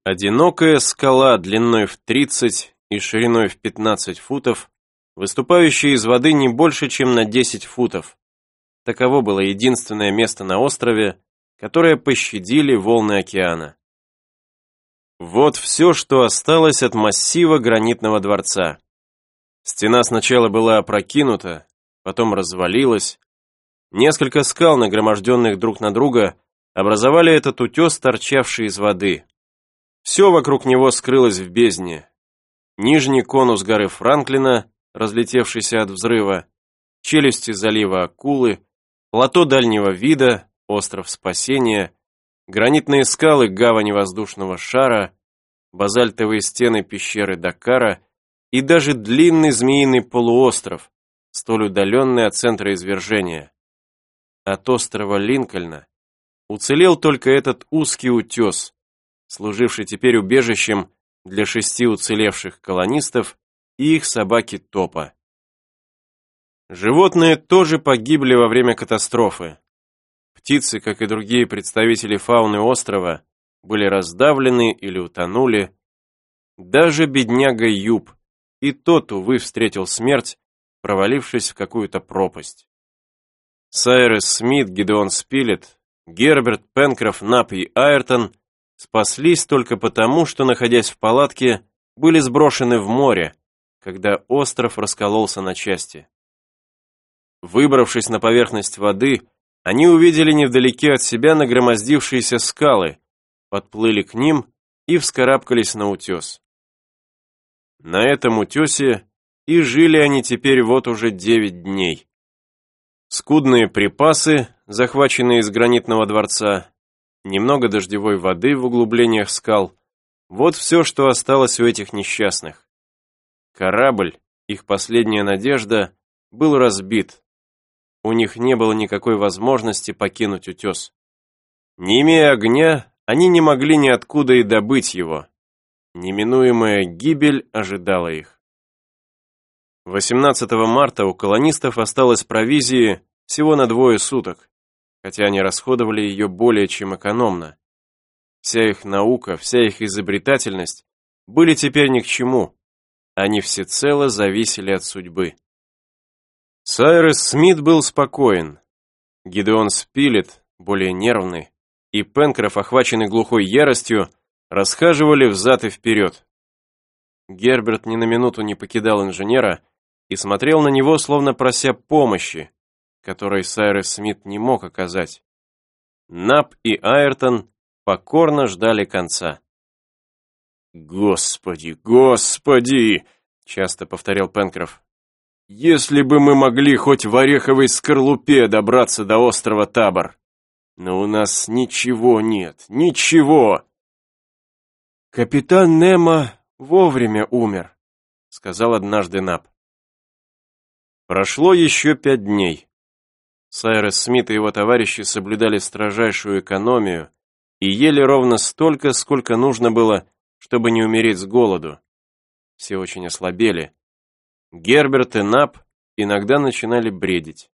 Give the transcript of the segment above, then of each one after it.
Одинокая скала длиной в 30 и шириной в 15 футов, выступающая из воды не больше, чем на 10 футов. Таково было единственное место на острове, которое пощадили волны океана. Вот все, что осталось от массива гранитного дворца. Стена сначала была опрокинута, потом развалилась. Несколько скал, нагроможденных друг на друга, образовали этот утес, торчавший из воды. Все вокруг него скрылось в бездне. Нижний конус горы Франклина, разлетевшийся от взрыва, челюсти залива Акулы, плато дальнего вида, остров Спасения, гранитные скалы гавани воздушного шара, базальтовые стены пещеры Дакара и даже длинный змеиный полуостров, столь удаленный от центра извержения. От острова Линкольна уцелел только этот узкий утес, служивший теперь убежищем для 6 уцелевших колонистов и их собаки Топа. Животные тоже погибли во время катастрофы. Птицы, как и другие представители фауны острова, были раздавлены или утонули. Даже бедняга Юб, и тот, увы, встретил смерть, провалившись в какую-то пропасть. Сайрес Смит, Гидеон Спилет, Герберт, Пенкроф, Нап и Айртон спаслись только потому, что, находясь в палатке, были сброшены в море, когда остров раскололся на части. Выбравшись на поверхность воды, они увидели невдалеке от себя нагромоздившиеся скалы, подплыли к ним и вскарабкались на утес. На этом утесе и жили они теперь вот уже 9 дней. Скудные припасы, захваченные из гранитного дворца, немного дождевой воды в углублениях скал, вот все, что осталось у этих несчастных. Корабль, их последняя надежда, был разбит. У них не было никакой возможности покинуть утес. Не имея огня, они не могли ниоткуда и добыть его. Неминуемая гибель ожидала их. 18 марта у колонистов осталось провизии всего на 2 суток, хотя они расходовали ее более чем экономно. Вся их наука, вся их изобретательность были теперь ни к чему. Они всецело зависели от судьбы. Сайрес Смит был спокоен. Гидеон Спилет, более нервный, и Пенкроф, охваченный глухой яростью, расхаживали взад и вперед. Герберт ни на минуту не покидал инженера и смотрел на него, словно прося помощи, которой Сайрес Смит не мог оказать. Нап и Айртон покорно ждали конца. «Господи, Господи!» — часто повторял Пенкроф. «Если бы мы могли хоть в ореховой скорлупе добраться до острова Табор! Но у нас ничего нет, ничего!» «Капитан Немо вовремя умер», — сказал однажды Нап. Прошло еще 5 дней. Сайрес Смит и его товарищи соблюдали строжайшую экономию и ели ровно столько, сколько нужно было, чтобы не умереть с голоду. Все очень ослабели. Герберт и Нап иногда начинали бредить.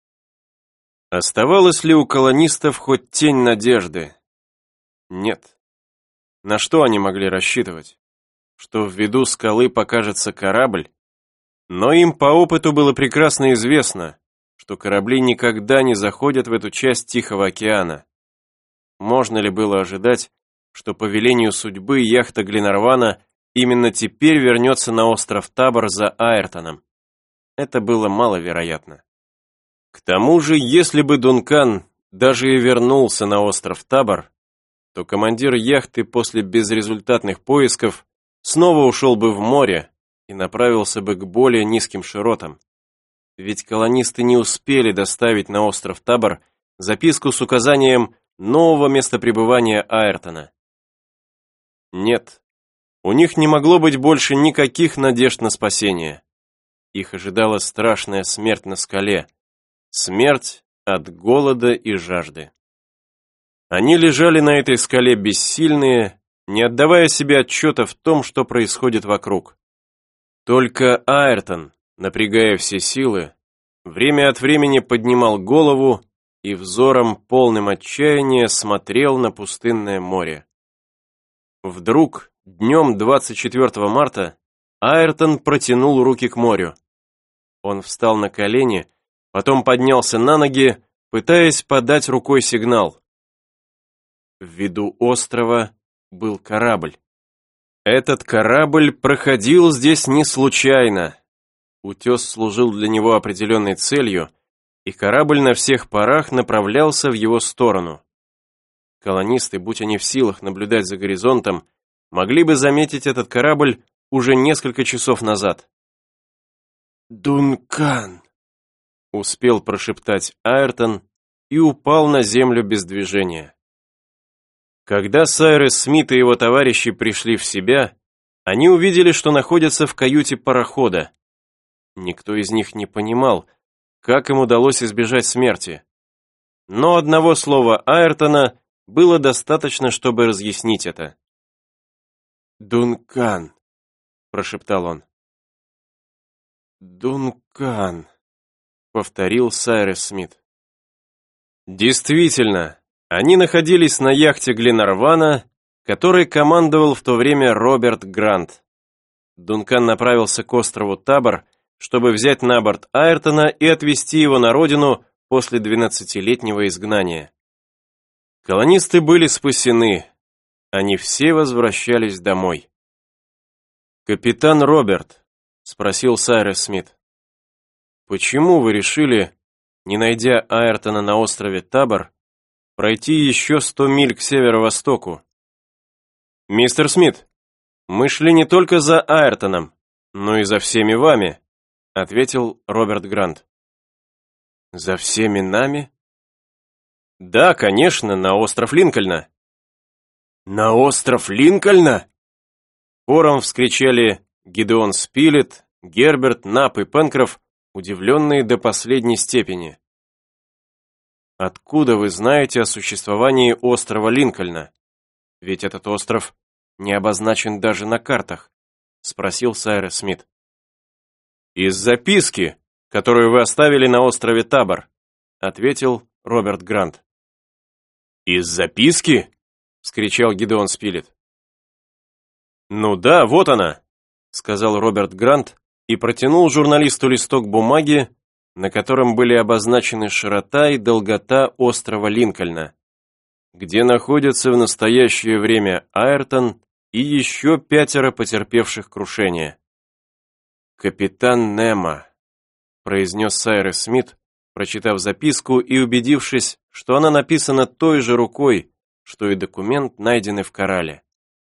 Оставалась ли у колонистов хоть тень надежды? Нет. На что они могли рассчитывать? Что в виду скалы покажется корабль? Но им по опыту было прекрасно известно, что корабли никогда не заходят в эту часть Тихого океана. Можно ли было ожидать, что по велению судьбы яхта Гленарвана именно теперь вернется на остров Табор за Айртоном? Это было маловероятно. К тому же, если бы Дункан даже и вернулся на остров Табор, то командир яхты после безрезультатных поисков снова ушел бы в море и направился бы к более низким широтам. Ведь колонисты не успели доставить на остров Табор записку с указанием нового места пребывания Айртона. Нет, у них не могло быть больше никаких надежд на спасение. Их ожидала страшная смерть на скале. Смерть от голода и жажды. Они лежали на этой скале бессильные, не отдавая себе отчета в том, что происходит вокруг. Только Айртон, напрягая все силы, время от времени поднимал голову и взором, полным отчаяния, смотрел на пустынное море. Вдруг, днем 24 марта, Айртон протянул руки к морю. Он встал на колени, потом поднялся на ноги, пытаясь подать рукой сигнал. В виду острова был корабль. Этот корабль проходил здесь не случайно. Утес служил для него определенной целью, и корабль на всех парах направлялся в его сторону. Колонисты, будь они в силах наблюдать за горизонтом, могли бы заметить этот корабль уже несколько часов назад. «Дункан!» — успел прошептать Айртон и упал на землю без движения. Когда Сайрес Смит и его товарищи пришли в себя, они увидели, что находятся в каюте парохода. Никто из них не понимал, как им удалось избежать смерти. Но одного слова Айртона было достаточно, чтобы разъяснить это. «Дункан», — прошептал он. «Дункан», — повторил Сайрес Смит. Действительно, они находились на яхте Гленарвана, которой командовал в то время Роберт Грант. Дункан направился к острову Табор, чтобы взять на борт Айртона и отвезти его на родину после 12-летнего изгнания. Колонисты были спасены, они все возвращались домой. «Капитан Роберт», — спросил Сайрес Смит, — «почему вы решили, не найдя Айртона на острове Табор, пройти еще 100 миль к северо-востоку?» «Мистер Смит, мы шли не только за Айртоном, но и за всеми вами», — ответил Роберт Грант. «За всеми нами?» «Да, конечно, на остров Линкольна». «На остров Линкольна?» Хором вскричали Гидеон Спилет, Герберт, Нап и Пенкроф, удивленные до последней степени. «Откуда вы знаете о существовании острова Линкольна? Ведь этот остров не обозначен даже на картах», — спросил Сайрес Смит. «Из записки, которую вы оставили на острове Табор», — ответил Роберт Грант. «Из записки?» — вскричал Гидеон Спилет. «Ну да, вот она», — сказал Роберт Грант и протянул журналисту листок бумаги, на котором были обозначены широта и долгота острова Линкольна, где находятся в настоящее время Айртон и еще 5 потерпевших крушение. «Капитан Немо», — произнес Сайрес Смит, прочитав записку и убедившись, что она написана той же рукой, что и документ, найденный в корале.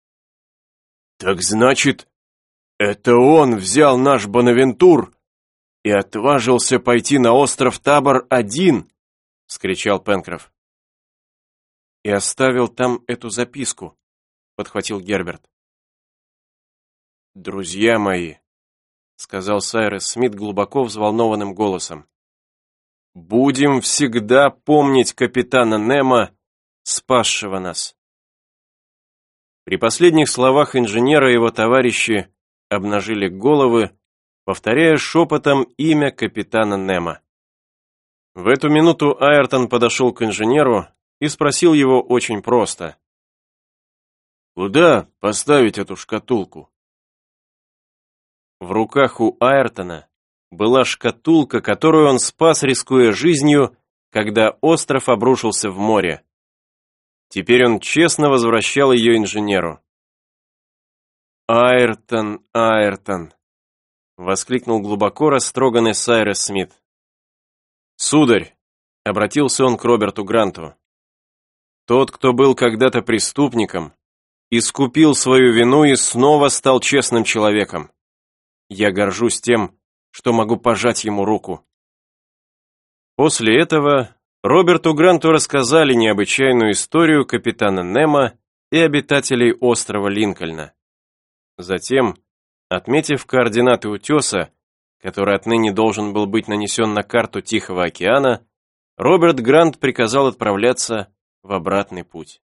«Так значит, это он взял наш Бонавентур и отважился пойти на остров Табор один!» — вскричал Пенкроф. «И оставил там эту записку», — подхватил Герберт. «Друзья мои», — сказал Сайрес Смит глубоко взволнованным голосом, «будем всегда помнить капитана Немо, спасшего нас». При последних словах инженера и его товарищи обнажили головы, повторяя шепотом имя капитана Немо. В эту минуту Айртон подошел к инженеру и спросил его очень просто. «Куда поставить эту шкатулку?» В руках у Айртона была шкатулка, которую он спас, рискуя жизнью, когда остров обрушился в море. Теперь он честно возвращал ее инженеру. «Айртон, Айртон!» — воскликнул глубоко растроганный Сайрес Смит. «Сударь!» — обратился он к Роберту Гранту. «Тот, кто был когда-то преступником, искупил свою вину и снова стал честным человеком. Я горжусь тем, что могу пожать ему руку». После этого Роберту Гранту рассказали необычайную историю капитана Немо и обитателей острова Линкольна. Затем, отметив координаты утеса, который отныне должен был быть нанесен на карту Тихого океана, Роберт Грант приказал отправляться в обратный путь.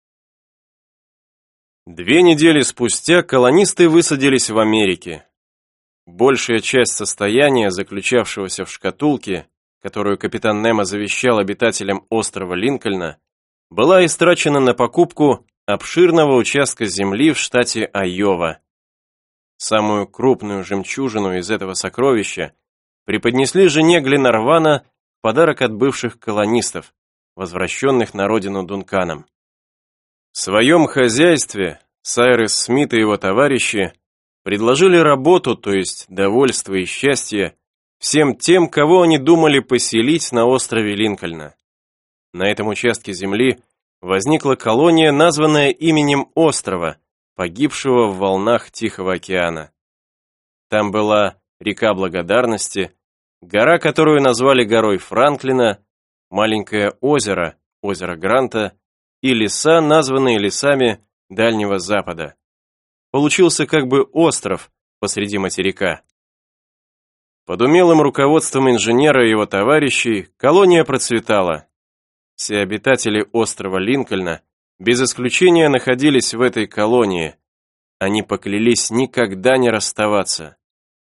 2 недели спустя колонисты высадились в Америке. Большая часть состояния, заключавшегося в шкатулке, которую капитан Немо завещал обитателям острова Линкольна, была истрачена на покупку обширного участка земли в штате Айова. Самую крупную жемчужину из этого сокровища преподнесли жене Гленарвана в подарок от бывших колонистов, возвращенных на родину Дунканом. В своем хозяйстве Сайрес Смит и его товарищи предложили работу, то есть довольство и счастье, всем тем, кого они думали поселить на острове Линкольна. На этом участке земли возникла колония, названная именем острова, погибшего в волнах Тихого океана. Там была река Благодарности, гора, которую назвали горой Франклина, маленькое озеро, озеро Гранта, и леса, названные лесами Дальнего Запада. Получился как бы остров посреди материка. Под умелым руководством инженера и его товарищей колония процветала. Все обитатели острова Линкольна без исключения находились в этой колонии. Они поклялись никогда не расставаться.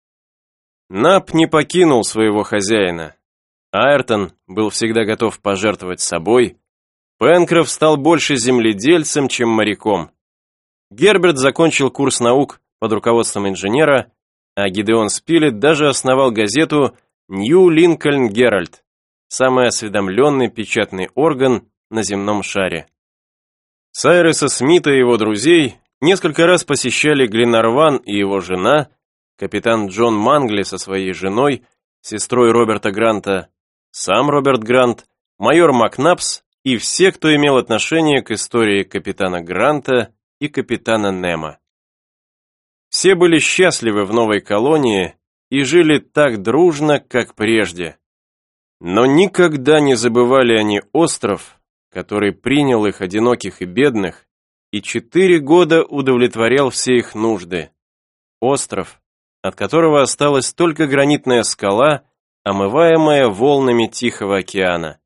Нап не покинул своего хозяина. Айртон был всегда готов пожертвовать собой. Пенкроф стал больше земледельцем, чем моряком. Герберт закончил курс наук под руководством инженера, а Гидеон Спилет даже основал газету «Нью Линкольн Геральд», самый осведомленный печатный орган на земном шаре. Сайреса Смита и его друзей несколько раз посещали Гленарван и его жена, капитан Джон Мангли со своей женой, сестрой Роберта Гранта, сам Роберт Грант, майор Макнапс и все, кто имел отношение к истории капитана Гранта и капитана Немо. Все были счастливы в новой колонии и жили так дружно, как прежде. Но никогда не забывали они остров, который принял их одиноких и бедных, и 4 года удовлетворял все их нужды. Остров, от которого осталась только гранитная скала, омываемая волнами Тихого океана.